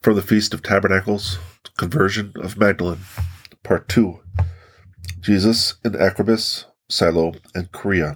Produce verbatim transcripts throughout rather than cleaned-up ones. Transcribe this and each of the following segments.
From the Feast of Tabernacles, Conversion of Magdalene, Part two. Jesus in Achrobus, Siloam, and Caria.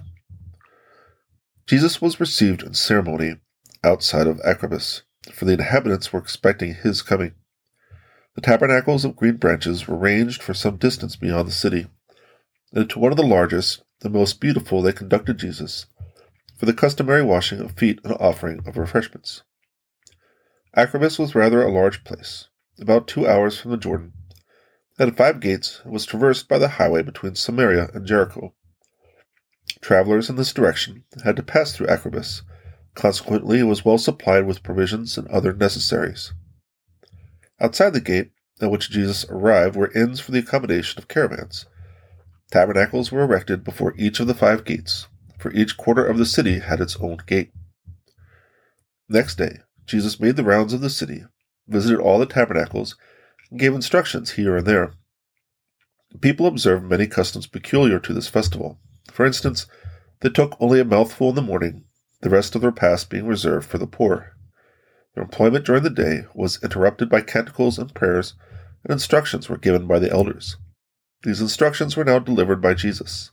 Jesus was received in ceremony outside of Achrobus, for the inhabitants were expecting his coming. The tabernacles of green branches were ranged for some distance beyond the city, and into one of the largest and most beautiful they conducted Jesus, for the customary washing of feet and offering of refreshments. Achrobus was rather a large place, about two hours from the Jordan. It had five gates and was traversed by the highway between Samaria and Jericho. Travelers in this direction had to pass through Achrobus. Consequently, it was well supplied with provisions and other necessaries. Outside the gate at which Jesus arrived were inns for the accommodation of caravans. Tabernacles were erected before each of the five gates, for each quarter of the city had its own gate. Next day, Jesus made the rounds of the city, visited all the tabernacles, and gave instructions here and there. The people observed many customs peculiar to this festival. For instance, they took only a mouthful in the morning, the rest of the repast being reserved for the poor. Their employment during the day was interrupted by canticles and prayers, and instructions were given by the elders. These instructions were now delivered by Jesus.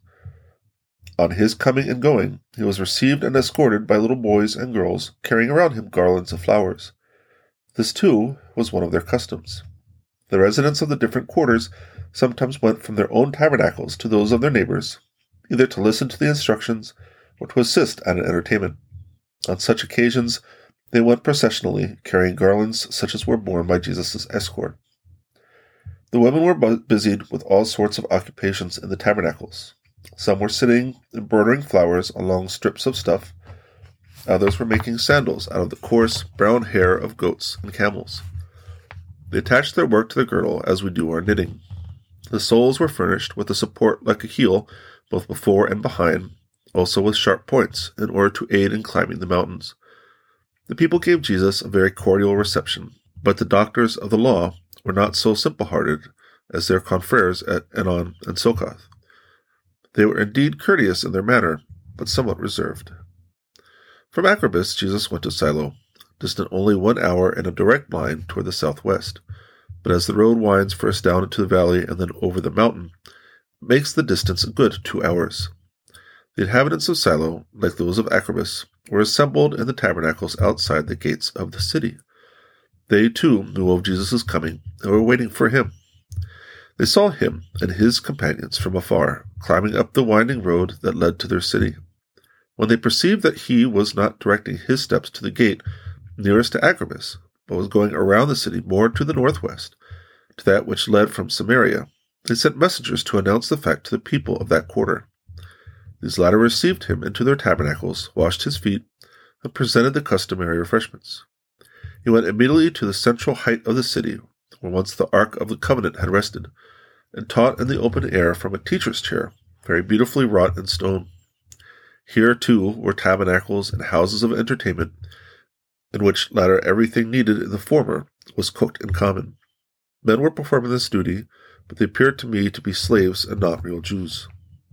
On his coming and going, he was received and escorted by little boys and girls, carrying around him garlands of flowers. This, too, was one of their customs. The residents of the different quarters sometimes went from their own tabernacles to those of their neighbors, either to listen to the instructions or to assist at an entertainment. On such occasions, they went processionally, carrying garlands such as were borne by Jesus' escort. The women were bu- busied with all sorts of occupations in the tabernacles. Some were sitting, embroidering flowers on long strips of stuff. Others were making sandals out of the coarse, brown hair of goats and camels. They attached their work to the girdle as we do our knitting. The soles were furnished with a support like a heel, both before and behind, also with sharp points, in order to aid in climbing the mountains. The people gave Jesus a very cordial reception, but the doctors of the law were not so simple-hearted as their confreres at Enon and Sokoth. They were indeed courteous in their manner, but somewhat reserved. From Achrobus, Jesus went to Siloam, distant only one hour in a direct line toward the southwest. But as the road winds first down into the valley and then over the mountain, it makes the distance a good two hours. The inhabitants of Siloam, like those of Achrobus, were assembled in the tabernacles outside the gates of the city. They, too, knew of Jesus' coming and were waiting for him. They saw him and his companions from afar, climbing up the winding road that led to their city. When they perceived that he was not directing his steps to the gate nearest to Achrobus, but was going around the city more to the northwest, to that which led from Samaria, they sent messengers to announce the fact to the people of that quarter. These latter received him into their tabernacles, washed his feet, and presented the customary refreshments. He went immediately to the central height of the city, where once the Ark of the Covenant had rested, and taught in the open air from a teacher's chair, very beautifully wrought in stone. Here, too, were tabernacles and houses of entertainment, in which latter everything needed in the former was cooked in common. Men were performing this duty, but they appeared to me to be slaves and not real Jews.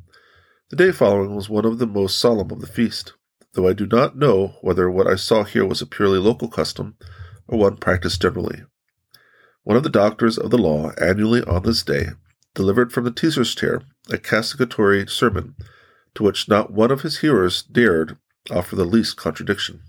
The day following was one of the most solemn of the feast, though I do not know whether what I saw here was a purely local custom or one practiced generally. One of the doctors of the law, annually on this day, delivered from the teacher's chair a castigatory sermon, to which not one of his hearers dared offer the least contradiction.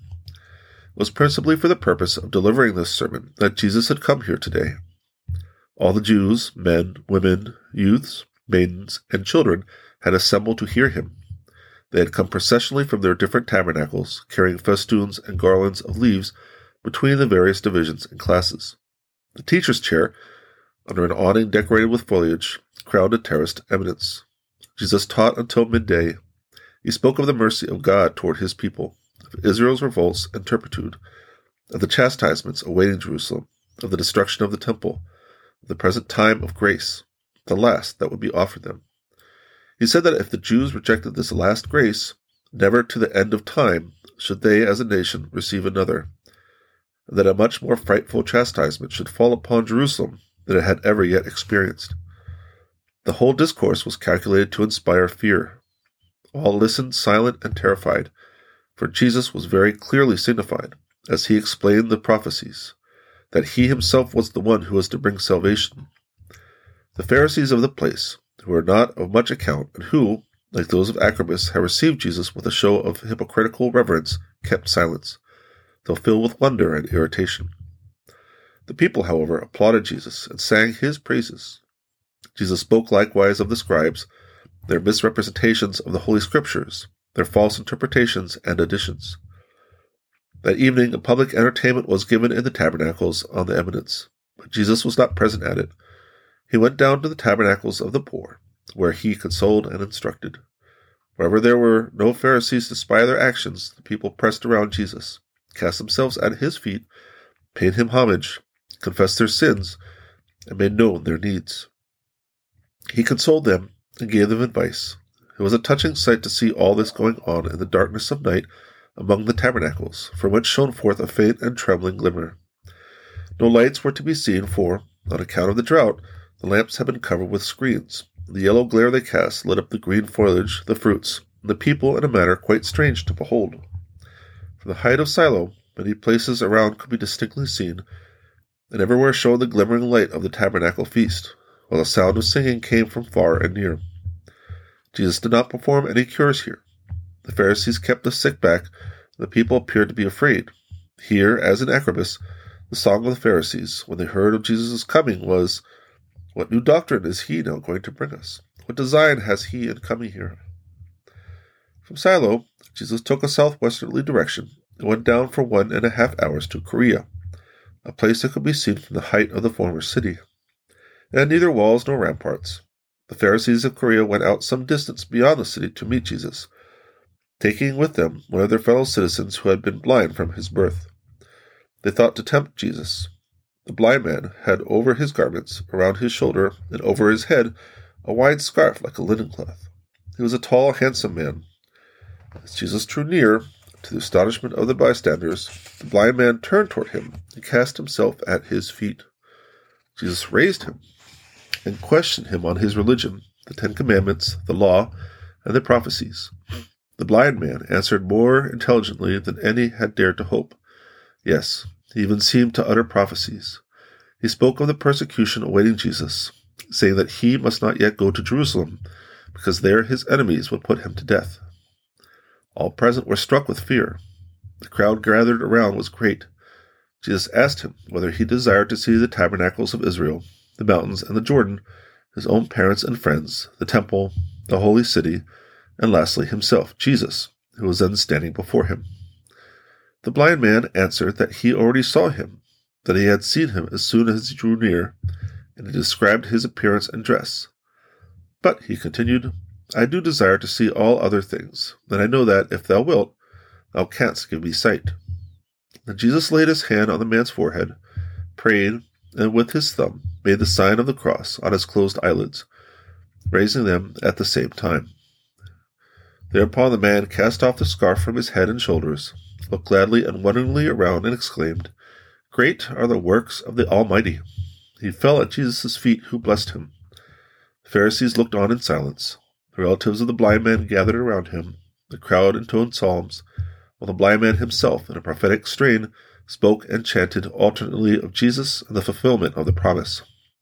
It was principally for the purpose of delivering this sermon that Jesus had come here today. All the Jews, men, women, youths, maidens, and children had assembled to hear him. They had come processionally from their different tabernacles, carrying festoons and garlands of leaves between the various divisions and classes. The teacher's chair, under an awning decorated with foliage, crowned a terraced eminence. Jesus taught until midday. He spoke of the mercy of God toward his people, of Israel's revolts and turpitude, of the chastisements awaiting Jerusalem, of the destruction of the temple, of the present time of grace, the last that would be offered them. He said that if the Jews rejected this last grace, never to the end of time should they as a nation receive another, and that a much more frightful chastisement should fall upon Jerusalem than it had ever yet experienced. The whole discourse was calculated to inspire fear. All listened silent and terrified, for Jesus was very clearly signified, as he explained the prophecies, that he himself was the one who was to bring salvation. The Pharisees of the place, who were not of much account, and who, like those of Agabus, had received Jesus with a show of hypocritical reverence, kept silence, though filled with wonder and irritation. The people, however, applauded Jesus and sang his praises. Jesus spoke likewise of the scribes, their misrepresentations of the Holy Scriptures, their false interpretations and additions. That evening a public entertainment was given in the tabernacles on the eminence, but Jesus was not present at it. He went down to the tabernacles of the poor, where he consoled and instructed. Wherever there were no Pharisees to spy their actions, the people pressed around Jesus, cast themselves at his feet, paid him homage, confessed their sins, and made known their needs. He consoled them and gave them advice. It was a touching sight to see all this going on in the darkness of night among the tabernacles, from which shone forth a faint and trembling glimmer. No lights were to be seen, for, on account of the drought, the lamps had been covered with screens. The yellow glare they cast lit up the green foliage, the fruits, and the people in a manner quite strange to behold. From the height of Siloam, many places around could be distinctly seen, and everywhere shone the glimmering light of the tabernacle feast, while the sound of singing came from far and near. Jesus did not perform any cures here. The Pharisees kept the sick back, and the people appeared to be afraid. Here, as in Agabus, the song of the Pharisees, when they heard of Jesus' coming, was, "What new doctrine is he now going to bring us? What design has he in coming here?" From Siloam, Jesus took a southwesterly direction and went down for one and a half hours to Caria, a place that could be seen from the height of the former city. It had neither walls nor ramparts. The Pharisees of Caria went out some distance beyond the city to meet Jesus, taking with them one of their fellow citizens who had been blind from his birth. They thought to tempt Jesus. The blind man had over his garments, around his shoulder, and over his head, a wide scarf like a linen cloth. He was a tall, handsome man. As Jesus drew near, to the astonishment of the bystanders, the blind man turned toward him and cast himself at his feet. Jesus raised him and questioned him on his religion, the Ten Commandments, the law, and the prophecies. The blind man answered more intelligently than any had dared to hope. Yes, he even seemed to utter prophecies. He spoke of the persecution awaiting Jesus, saying that he must not yet go to Jerusalem, because there his enemies would put him to death. All present were struck with fear. The crowd gathered around was great. Jesus asked him whether he desired to see the tabernacles of Israel, the mountains and the Jordan, his own parents and friends, the temple, the holy city, and lastly himself, Jesus, who was then standing before him. The blind man answered that he already saw him, that he had seen him as soon as he drew near, and he described his appearance and dress. But, he continued, I do desire to see all other things, and I know that, if thou wilt, thou canst give me sight. And Jesus laid his hand on the man's forehead, prayed, and with his thumb made the sign of the cross on his closed eyelids, raising them at the same time. Thereupon the man cast off the scarf from his head and shoulders, looked gladly and wonderingly around, and exclaimed, Great are the works of the Almighty! He fell at Jesus' feet, who blessed him. The Pharisees looked on in silence. The relatives of the blind man gathered around him. The crowd intoned psalms, while the blind man himself, in a prophetic strain, spoke and chanted alternately of Jesus and the fulfillment of the promise.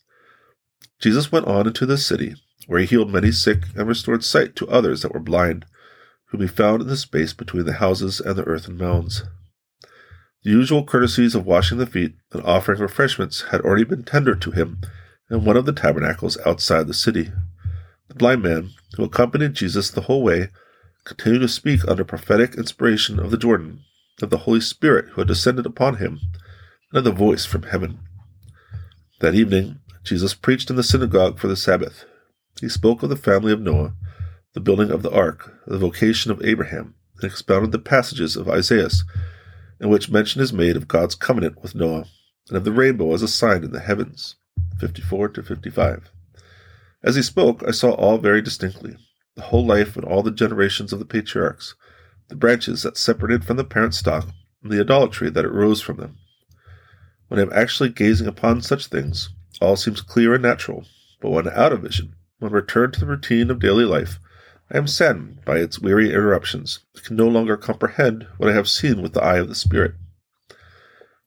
Jesus went on into the city, where he healed many sick and restored sight to others that were blind, whom he found in the space between the houses and the earthen mounds. The usual courtesies of washing the feet and offering refreshments had already been tendered to him in one of the tabernacles outside the city. The blind man, who accompanied Jesus the whole way, continued to speak under prophetic inspiration of the Jordan, of the Holy Spirit who had descended upon him, and of the voice from heaven. That evening, Jesus preached in the synagogue for the Sabbath. He spoke of the family of Noah, the building of the ark, the vocation of Abraham, and expounded the passages of Isaiah, in which mention is made of God's covenant with Noah, and of the rainbow as a sign in the heavens, fifty-four to fifty-five. As he spoke, I saw all very distinctly, the whole life and all the generations of the patriarchs, the branches that separated from the parent stock, and the idolatry that arose from them. When I am actually gazing upon such things, all seems clear and natural, but when out of vision, when returned to the routine of daily life, I am saddened by its weary interruptions. I can no longer comprehend what I have seen with the eye of the Spirit.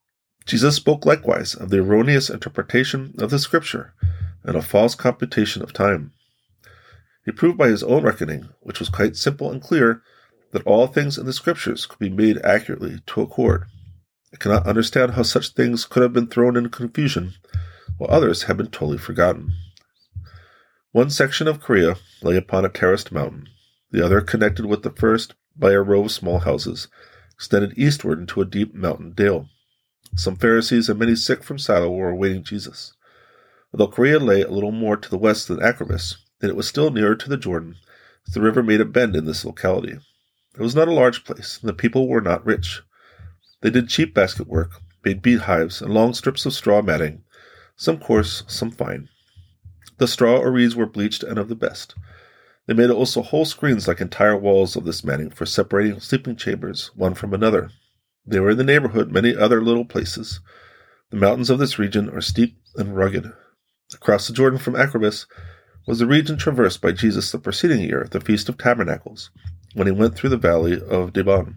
Jesus spoke likewise of the erroneous interpretation of the Scripture and a false computation of time. He proved by his own reckoning, which was quite simple and clear, that all things in the Scriptures could be made accurately to accord. I cannot understand how such things could have been thrown into confusion, while others have been totally forgotten. One section of Korea lay upon a terraced mountain, the other, connected with the first by a row of small houses, extended eastward into a deep mountain dale. Some Pharisees and many sick from Silo were awaiting Jesus. Although Korea lay a little more to the west than Acrobus, and it was still nearer to the Jordan, as the river made a bend in this locality. It was not a large place, and the people were not rich. They did cheap basket work, made beehives, and long strips of straw matting, some coarse, some fine. The straw or reeds were bleached and of the best. They made also whole screens like entire walls of this matting for separating sleeping chambers, one from another. There were in the neighborhood many other little places. The mountains of this region are steep and rugged. Across the Jordan from Acrobus was the region traversed by Jesus the preceding year at the Feast of Tabernacles, when he went through the valley of Dibon.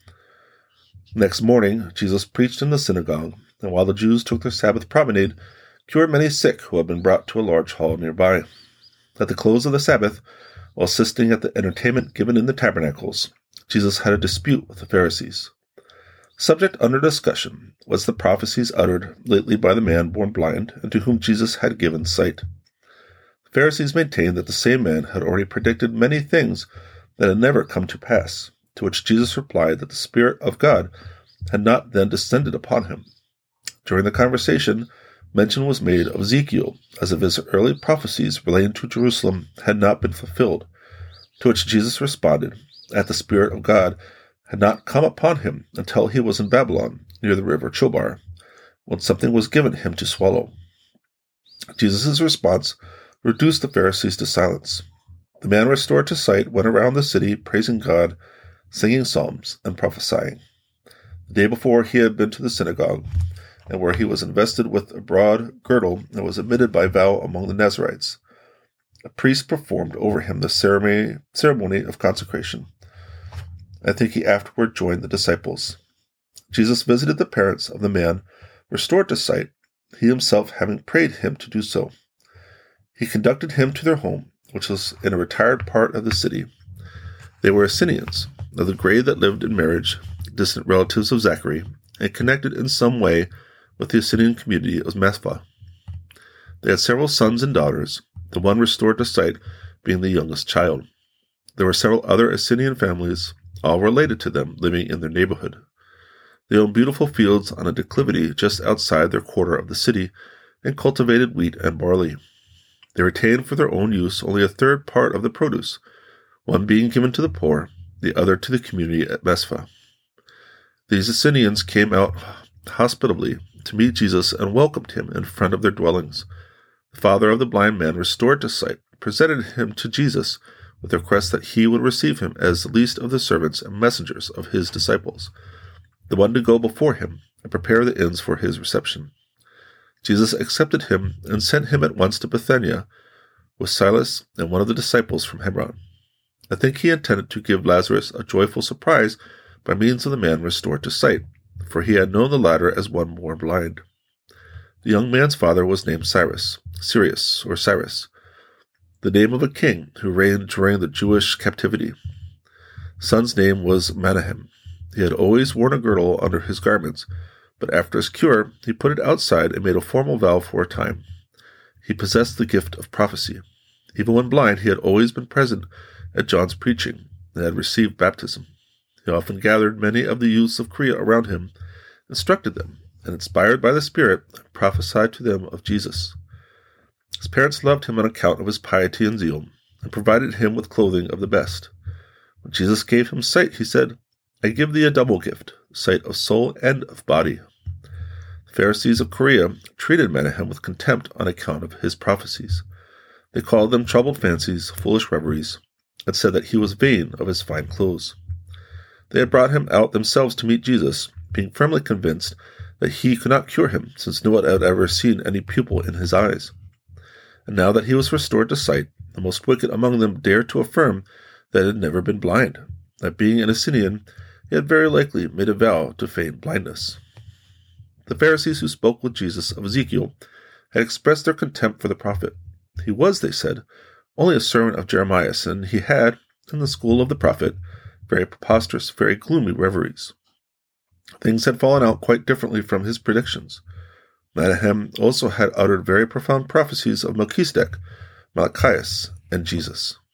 Next morning, Jesus preached in the synagogue, and while the Jews took their Sabbath promenade, cured many sick who had been brought to a large hall nearby. At the close of the Sabbath, while assisting at the entertainment given in the tabernacles, Jesus had a dispute with the Pharisees. Subject under discussion was the prophecies uttered lately by the man born blind and to whom Jesus had given sight. The Pharisees maintained that the same man had already predicted many things that had never come to pass, to which Jesus replied that the Spirit of God had not then descended upon him. During the conversation, mention was made of Ezekiel, as if his early prophecies relating to Jerusalem had not been fulfilled, to which Jesus responded that the Spirit of God had not come upon him until he was in Babylon, near the river Chobar, when something was given him to swallow. Jesus' response reduced the Pharisees to silence. The man restored to sight went around the city praising God, singing psalms, and prophesying. The day before he had been to the synagogue, and where he was invested with a broad girdle and was admitted by vow among the Nazarites. A priest performed over him the ceremony, ceremony of consecration. I think he afterward joined the disciples. Jesus visited the parents of the man restored to sight, he himself having prayed him to do so. He conducted him to their home, which was in a retired part of the city. They were Essenians, of the grade that lived in marriage, distant relatives of Zachary, and connected in some way with the Essenian community of Methva. They had several sons and daughters, the one restored to sight being the youngest child. There were several other Essenian families, all related to them, living in their neighborhood. They owned beautiful fields on a declivity just outside their quarter of the city, and cultivated wheat and barley. They retained for their own use only a third part of the produce, one being given to the poor, the other to the community at Methva. These Essenians came out hospitably to meet Jesus and welcomed him in front of their dwellings. The father of the blind man, restored to sight, presented him to Jesus with the request that he would receive him as the least of the servants and messengers of his disciples, the one to go before him and prepare the inns for his reception. Jesus accepted him and sent him at once to Bethania with Silas and one of the disciples from Hebron. I think he intended to give Lazarus a joyful surprise by means of the man restored to sight, for he had known the latter as one born blind. The young man's father was named Cyrus, Sirius, or Cyrus, the name of a king who reigned during the Jewish captivity. Son's name was Menahem. He had always worn a girdle under his garments, but after his cure, he put it outside and made a formal vow for a time. He possessed the gift of prophecy. Even when blind, he had always been present at John's preaching and had received baptism. He often gathered many of the youths of Korea around him, instructed them, and inspired by the Spirit, prophesied to them of Jesus. His parents loved him on account of his piety and zeal, and provided him with clothing of the best. When Jesus gave him sight, he said, I give thee a double gift, sight of soul and of body. The Pharisees of Korea treated Menahem with contempt on account of his prophecies. They called them troubled fancies, foolish reveries, and said that he was vain of his fine clothes. They had brought him out themselves to meet Jesus, being firmly convinced that he could not cure him, since no one had ever seen any pupil in his eyes. And now that he was restored to sight, the most wicked among them dared to affirm that he had never been blind, that being an Essenian, he had very likely made a vow to feign blindness. The Pharisees who spoke with Jesus of Ezekiel had expressed their contempt for the prophet. He was, they said, only a servant of Jeremiah, and he had, in the school of the prophet, very preposterous, very gloomy reveries. Things had fallen out quite differently from his predictions. Menahem also had uttered very profound prophecies of Melchizedek, Malachias, and Jesus.